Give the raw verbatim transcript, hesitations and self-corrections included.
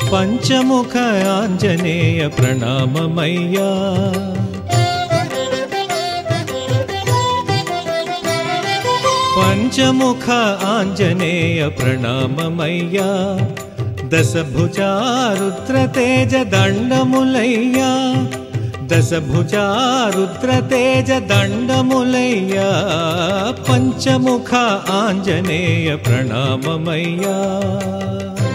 Panchamukha Anjaneya ప్రణామమయ్యా Panchamukha Anjaneya ప్రణామమయ్యా దశభుజా Rudrateja దండములయ్యా దశభుజా Rudrateja దండములయ్యా Panchamukha Anjaneya ప్రణామమయ్యా